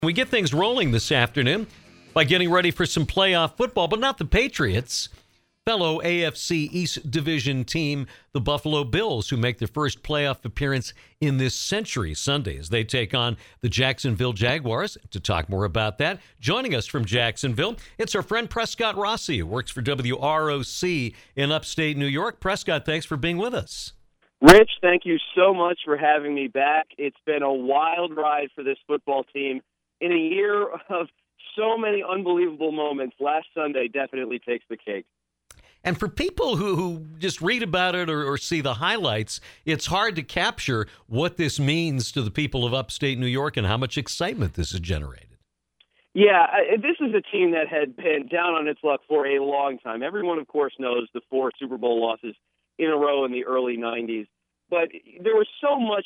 We get things rolling this afternoon by getting ready for some playoff football, but not the Patriots. Fellow AFC East Division team, the Buffalo Bills, who make their first playoff appearance in this century Sunday as they take on the Jacksonville Jaguars. To talk more about that, joining us from Jacksonville, it's our friend Prescott Rossi, who works for WROC in upstate New York. Prescott, thanks for being with us. Rich, thank you so much for having me back. It's been a wild ride for this football team. In a year of so many unbelievable moments, last Sunday definitely takes the cake. And for people who just read about it or see the highlights, it's hard to capture what this means to the people of upstate New York and how much excitement this has generated. Yeah, this is a team that had been down on its luck for a long time. Everyone, of course, knows the 4 Super Bowl losses in a row in the early 90s. But there was so much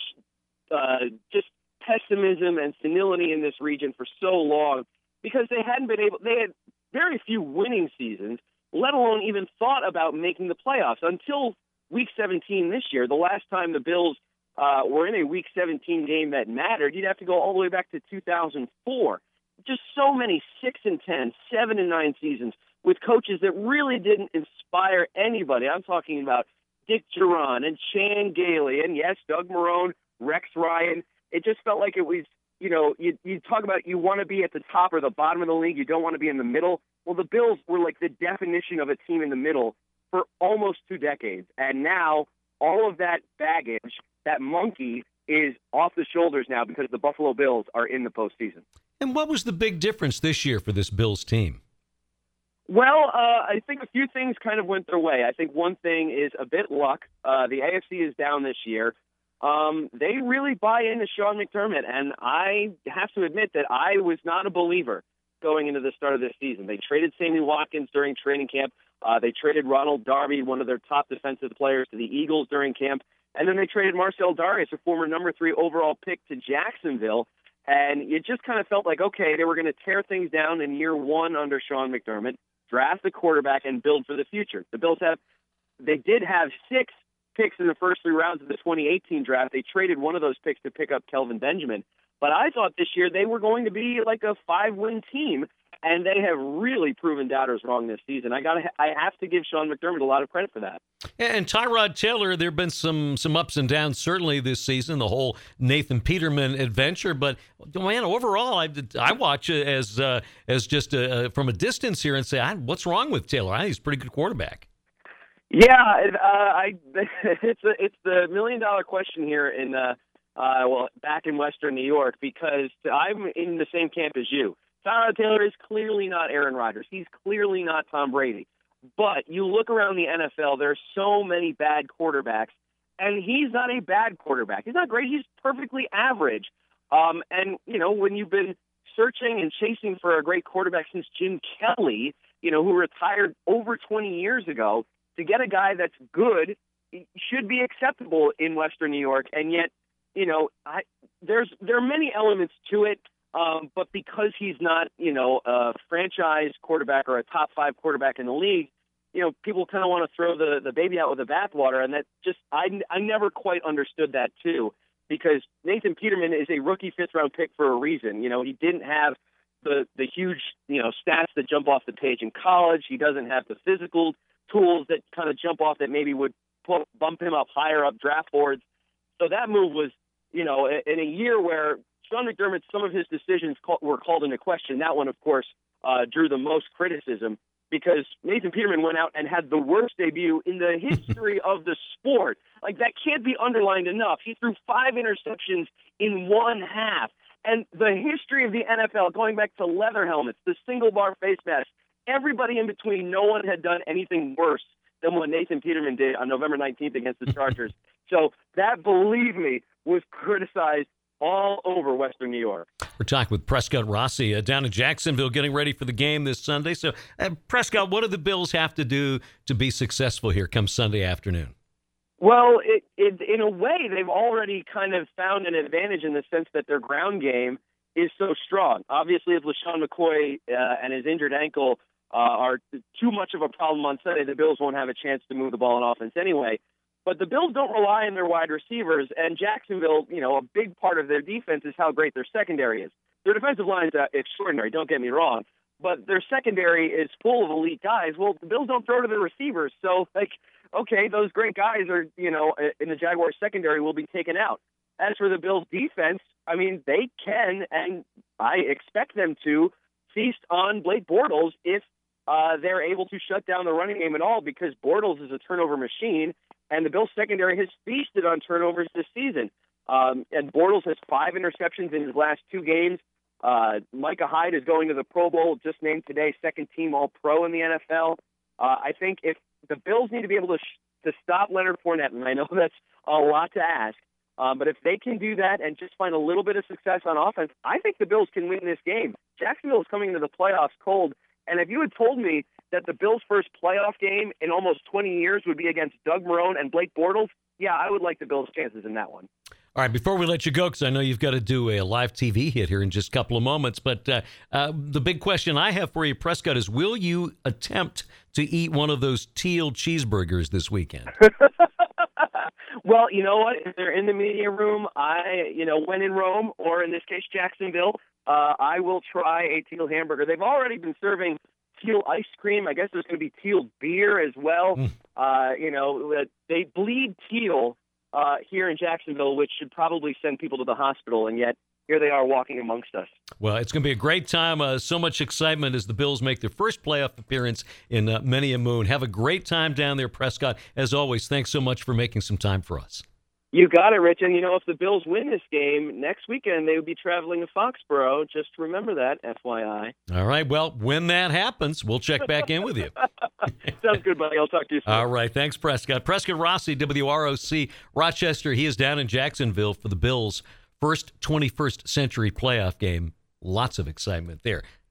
just pessimism and senility in this region for so long because they had very few winning seasons, let alone even thought about making the playoffs until Week 17 this year. The last time the Bills were in a Week 17 game that mattered, you'd have to go all the way back to 2004. Just so many 6-10, 7-9 seasons with coaches that really didn't inspire anybody. I'm talking about Dick Duran and Chan Gailey and, yes, Doug Marrone, Rex Ryan. It just felt like it was, you talk about you want to be at the top or the bottom of the league. You don't want to be in the middle. Well, the Bills were like the definition of a team in the middle for almost 2 decades. And now all of that baggage, that monkey, is off the shoulders now because the Buffalo Bills are in the postseason. And what was the big difference this year for this Bills team? Well, I think a few things kind of went their way. I think one thing is a bit luck. The AFC is down this year. They really buy into Sean McDermott, and I have to admit that I was not a believer going into the start of this season. They traded Sammy Watkins during training camp. They traded Ronald Darby, one of their top defensive players, to the Eagles during camp. And then they traded Marcel Darius, a former number 3 overall pick, to Jacksonville. And it just kind of felt like, okay, they were going to tear things down in year 1 under Sean McDermott, draft a quarterback, and build for the future. The Bills did have 6 picks in the first 3 rounds of the 2018 draft. They traded one of those picks to pick up Kelvin Benjamin. But I thought this year they were going to be like a 5-win team, and they have really proven doubters wrong this season. I have to give Sean McDermott a lot of credit for that. And Tyrod Taylor, there have been some ups and downs certainly this season, the whole Nathan Peterman adventure. But man, overall, I watch it as just from a distance here and say, what's wrong with Taylor? I think he's a pretty good quarterback. Yeah, it's the $1 million question here in back in Western New York, because I'm in the same camp as you. Tyrod Taylor is clearly not Aaron Rodgers. He's clearly not Tom Brady. But you look around the NFL, there's so many bad quarterbacks, and he's not a bad quarterback. He's not great. He's perfectly average. And, when you've been searching and chasing for a great quarterback since Jim Kelly, who retired over 20 years ago, to get a guy that's good should be acceptable in Western New York. And yet, there are many elements to it. But because he's not, a franchise quarterback or a top 5 quarterback in the league, people kind of want to throw the baby out with the bathwater. And that just, I never quite understood that too, because Nathan Peterman is a rookie 5th-round pick for a reason. He didn't have the huge, stats that jump off the page in college. He doesn't have the physical tools that kind of jump off that maybe would bump him up higher up draft boards. So that move was, in a year where Sean McDermott, some of his decisions were called into question. That one, of course, drew the most criticism because Nathan Peterman went out and had the worst debut in the history of the sport. Like, that can't be underlined enough. He threw 5 interceptions in 1 half. And the history of the NFL, going back to leather helmets, the single-bar face mask, everybody in between, no one had done anything worse than what Nathan Peterman did on November 19th against the Chargers. So that, believe me, was criticized all over Western New York. We're talking with Prescott Rossi down in Jacksonville, getting ready for the game this Sunday. So, Prescott, what do the Bills have to do to be successful here come Sunday afternoon? Well, in a way, they've already kind of found an advantage in the sense that their ground game is so strong. Obviously, if LaShawn McCoy and his injured ankle are too much of a problem on Sunday, the Bills won't have a chance to move the ball in offense anyway. But the Bills don't rely on their wide receivers, and Jacksonville, a big part of their defense is how great their secondary is. Their defensive line is extraordinary, don't get me wrong, but their secondary is full of elite guys. Well, the Bills don't throw to their receivers, so, okay, those great guys are, in the Jaguars secondary will be taken out. As for the Bills defense, I mean, they can, and I expect them to, feast on Blake Bortles if they're able to shut down the running game at all, because Bortles is a turnover machine, and the Bills secondary has feasted on turnovers this season. And Bortles has 5 interceptions in his last 2 games. Micah Hyde is going to the Pro Bowl, just named today, second-team All-Pro in the NFL. I think if the Bills need to be able to stop Leonard Fournette, and I know that's a lot to ask, but if they can do that and just find a little bit of success on offense, I think the Bills can win this game. Jacksonville is coming into the playoffs cold, and if you had told me that the Bills' first playoff game in almost 20 years would be against Doug Marrone and Blake Bortles, yeah, I would like the Bills' chances in that one. All right, before we let you go, because I know you've got to do a live TV hit here in just a couple of moments, but the big question I have for you, Prescott, is will you attempt to eat one of those teal cheeseburgers this weekend? Well, you know what? If they're in the media room, when in Rome, or in this case, Jacksonville, I will try a teal hamburger. They've already been serving teal ice cream. I guess there's going to be teal beer as well. They bleed teal here in Jacksonville, which should probably send people to the hospital, and yet here they are walking amongst us. Well, it's going to be a great time. So much excitement as the Bills make their first playoff appearance in many a moon. Have a great time down there, Prescott. As always, thanks so much for making some time for us. You got it, Rich. And, if the Bills win this game, next weekend they would be traveling to Foxborough. Just remember that, FYI. All right. Well, when that happens, we'll check back in with you. Sounds good, buddy. I'll talk to you soon. All right. Thanks, Prescott. Prescott Rossi, WROC, Rochester. He is down in Jacksonville for the Bills' first 21st century playoff game. Lots of excitement there.